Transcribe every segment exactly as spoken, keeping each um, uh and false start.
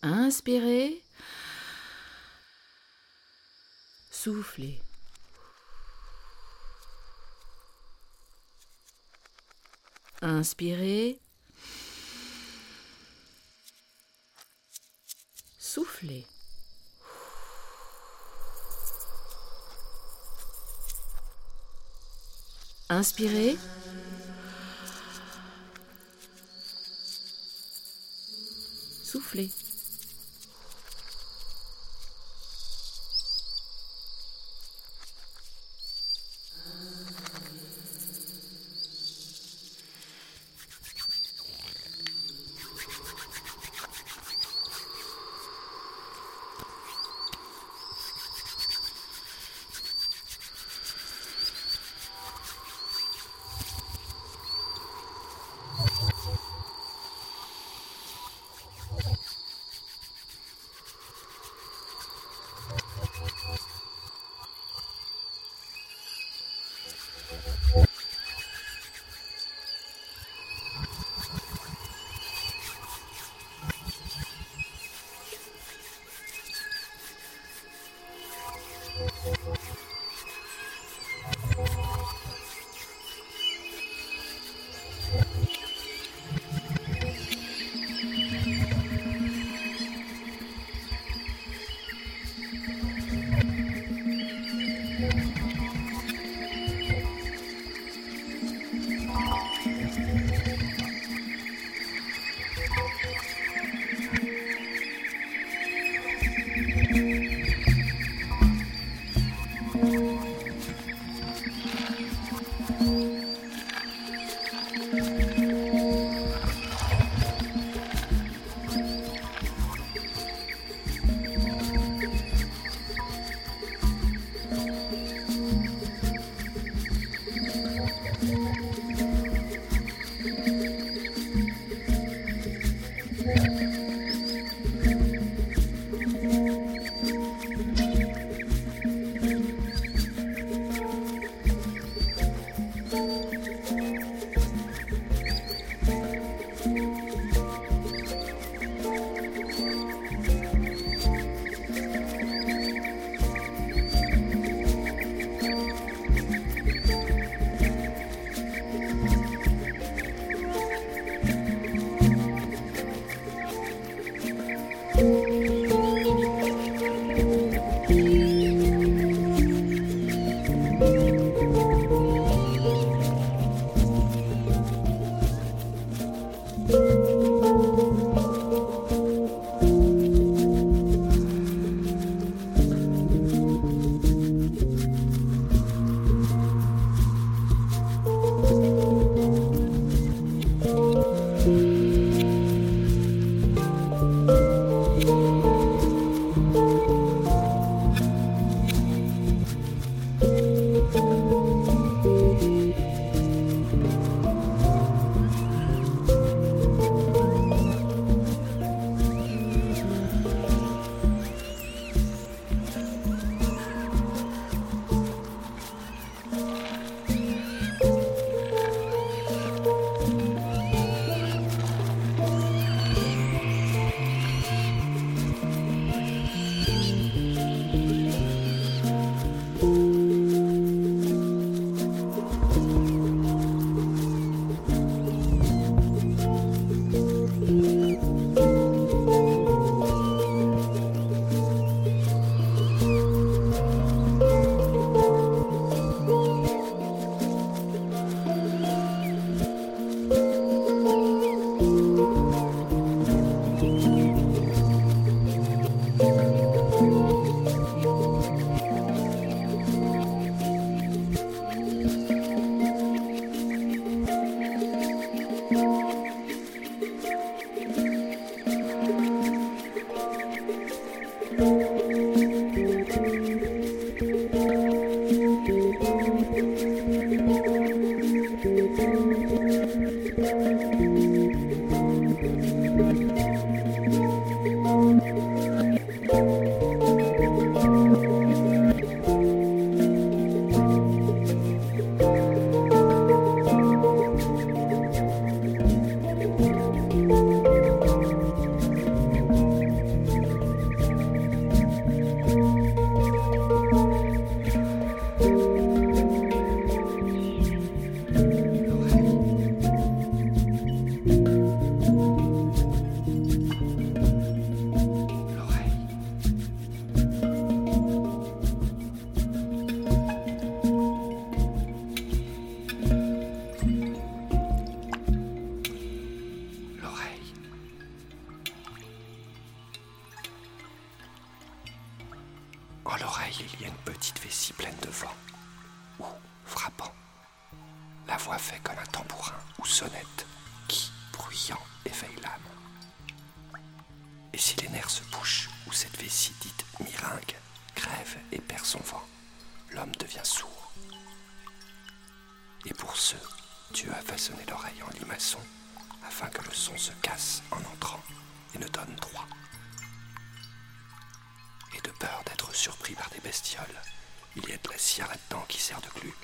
Inspirez. Soufflez. Inspirez. Soufflez. Inspirez. Soufflez. Dans l'oreille, il y a une petite vessie pleine de vent, ou frappant. La voix fait comme un tambourin ou sonnette qui, bruyant, éveille l'âme. Et si les nerfs se bouchent, ou cette vessie dite miringue crève et perd son vent, l'homme devient sourd. Et pour ce, Dieu a façonné l'oreille en limaçon afin que le son se casse en entrant et ne donne droit. Et de peur d'être surpris par des bestioles, il y a de la cire là-dedans qui sert de glu.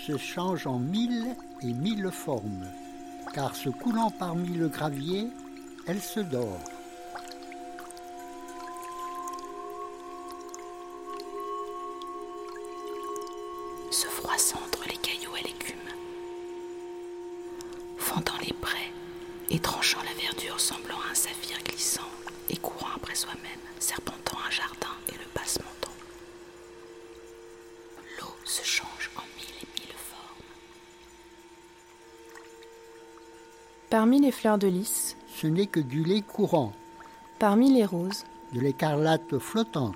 se change en mille et mille formes, car se coulant parmi le gravier, elle se dort. Se froissant entre les cailloux à l'écume, fendant les prés et tranchant la verdure semblant un saphir glissant et courant après soi-même, serpentant un jardin et le passement temps. L'eau se change en mille et mille formes. Parmi les fleurs de lys, Ce n'est que du lait courant, parmi les roses, de l'écarlate flottante.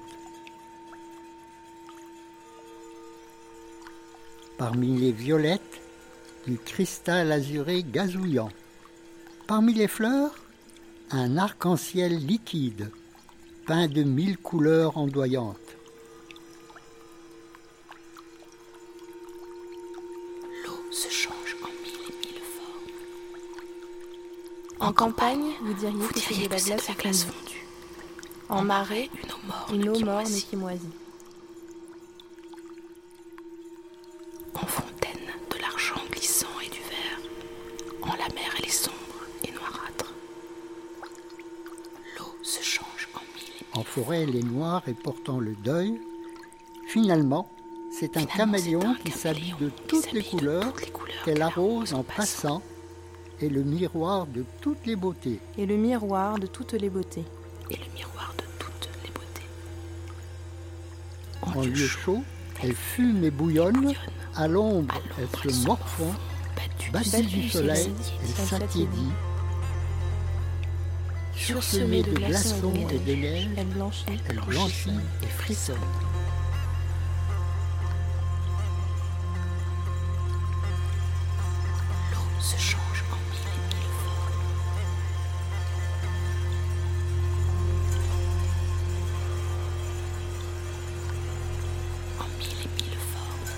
Parmi les violettes, du cristal azuré gazouillant. Parmi les fleurs, un arc-en-ciel liquide, peint de mille couleurs ondoyantes. L'eau se change en mille et mille formes. en campagne, vous diriez Vous que c'est diriez de la que c'est de glace la glace fondue. fondue. En marais, Une eau morne une eau qui morne moisit. qui moisit. En fontaine, de l'argent glissant et du vert. En la mer, elle est sombre et noirâtre. L'eau se change en mille et mille. En forêt, elle est noire et portant le deuil. Finalement, c'est un Finalement, caméléon c'est un qui s'habille caméléon de qui toutes s'habille les de couleurs, toutes les couleurs qu'elle qu'elle arrose arrose en en passant, et le miroir de toutes les beautés. Et le miroir de toutes les beautés. Et le miroir de toutes les beautés. En lieu chaud, elle fume et bouillonne. bouillonne. À l'ombre, À l'ombre, elle elle se se morfond. morfond. Battue Battue du soleil, elle elle s'attiédit. Sursemée de glaçons et de neige, Elle blanchit. elle blanchit et frissonne. L'eau se change en mille et mille formes. En mille et mille formes.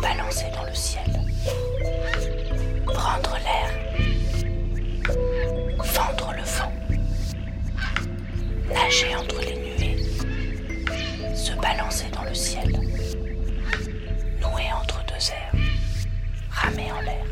balancer dans le ciel, prendre l'air, fendre le vent, nager entre les nuées, se balancer dans le ciel, nouer entre deux airs, ramer en l'air,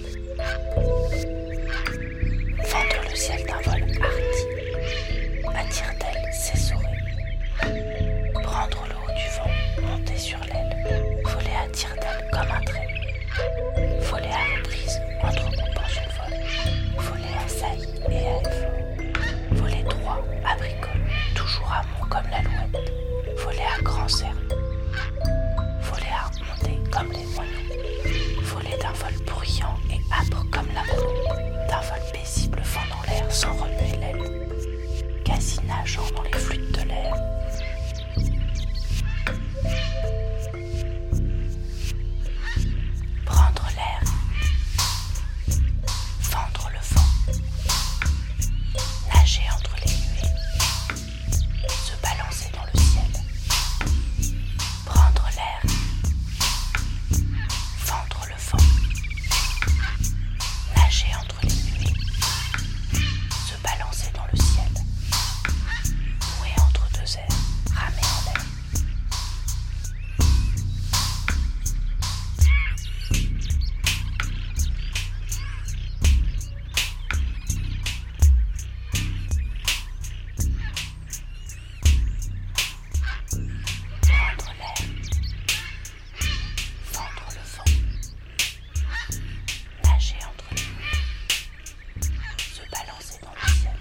fendre le ciel d'un vol hardi, à tire-d'aile s'essorer, prendre le haut du vent, monter sur l'aile, voler à tire-d'aile comme un trait, voler à reprise, entrecoupant son vol, voler à saillie et à effort, voler droit, abricot, toujours à mont comme l'alouette, voler à grand cerf, voler à ondée comme les moineaux, voler d'un vol bruyant et âpre comme la brume, d'un vol paisible fendant l'air sans remuer l'aile, quasi nageant dans les flûtes de l'air. Prendre l'air, fendre le vent, nager entre les nuées, se balancer dans le ciel, prendre l'air, fendre le vent, nager entre les nuées, se balancer dans le ciel, nouer entre deux airs, ramer en l'air. Prendre l'air, fendre le vent, nager entre les nuées, se balancer dans le ciel.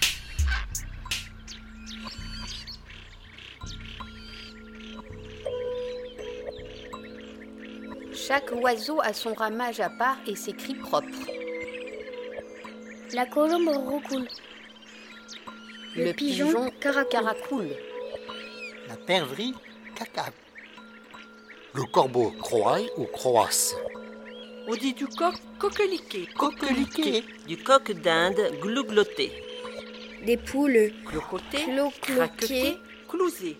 Chaque oiseau a son ramage à part et ses cris propres. La colombe roucoule. Le, Le pigeon, pigeon caracoule. caracoule. La perdrix cacaque. Le corbeau croaille ou croasse. On dit du coq coqueliqué, Coqueliquet. du coq d'Inde glougloté, Des poules clocoté, clo-cloquées. craqueté, clousé.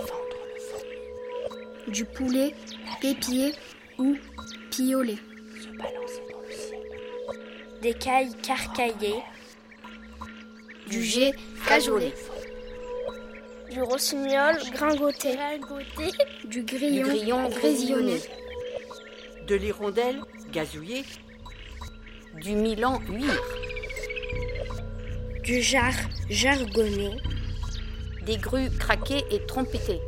Du poulet pépier ou piolé. Se balancer dans le ciel. Des cailles carcaillées. Du jet cajolet. Du rossignol gringoté. Du Du grillon, grillon grésillonné. grésillonné. De l'hirondelle gazouillé, Du milan huire. Du jar jargonné. Des grues craquées et trompetées.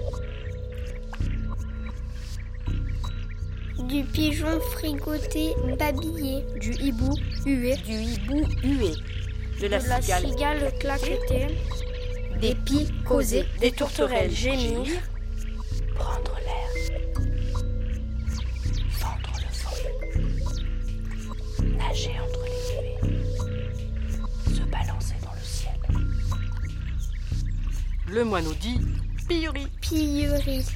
Du pigeon frigoté babillé. Du hibou hué. Du hibou hué. de la De la cigale, cigale claquetée. Des pies causées. des tourterelles gémir. gémir, Prendre l'air, fendre le vent, nager entre les nuées, se balancer dans le ciel. le moineau dit piori. Pillerie.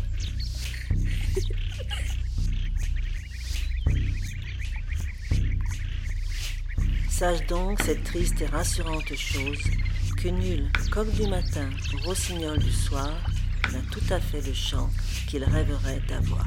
Sache donc cette triste et rassurante chose que nul coq du matin ou rossignol du soir n'a tout à fait le chant qu'il rêverait d'avoir.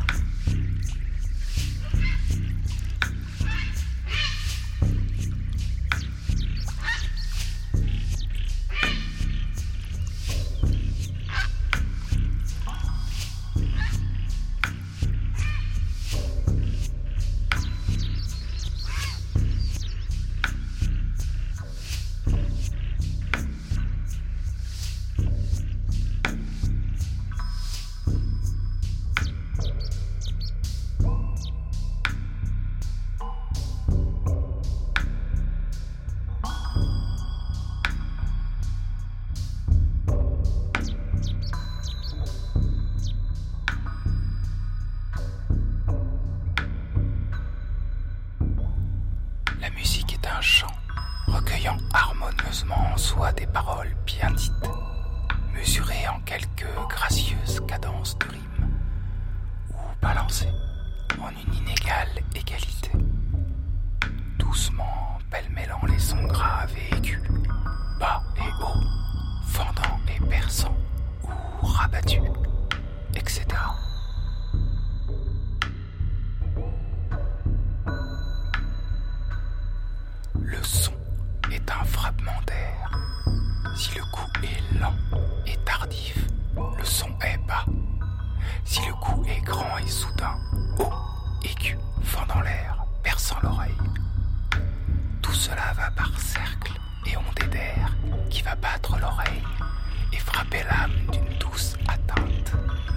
La musique est un chant, recueillant harmonieusement en soi des paroles bien dites, mesurées en quelques gracieuses cadences de rime, ou balancées en une inégale égalité, doucement pêle-mêlant les sons graves et aigus, bas et hauts, fendants et perçants, ou rabattus, et cetera. est lent et tardif, le son est bas. Si le coup est grand et soudain, haut, aigu, fendant l'air, perçant l'oreille. Tout cela va par cercle et ondée d'air qui va battre l'oreille et frapper l'âme d'une douce atteinte.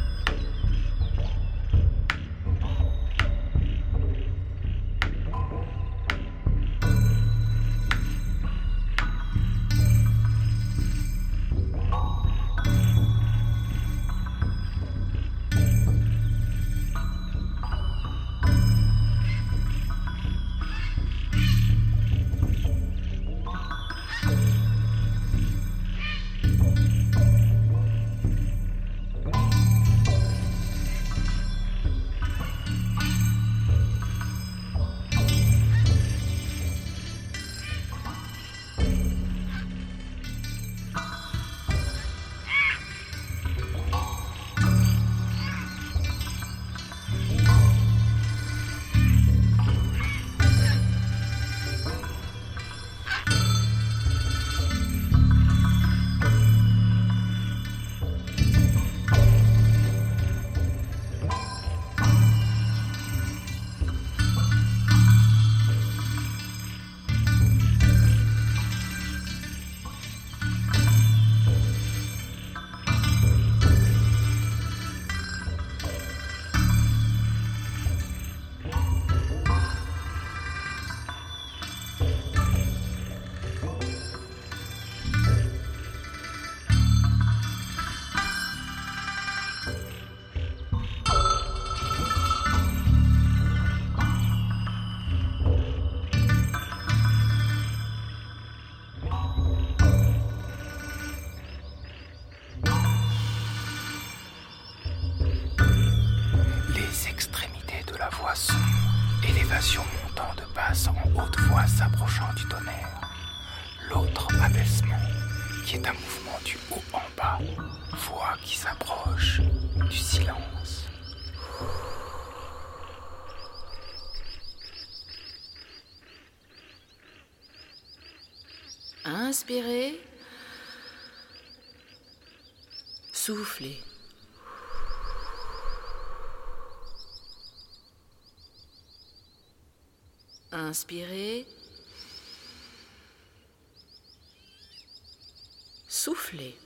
Élévation montant de basse en haute voix s'approchant du tonnerre. L'autre abaissement, qui est un mouvement du haut en bas, voix qui s'approche du silence. Inspirez. Soufflez. Inspirez. Soufflez.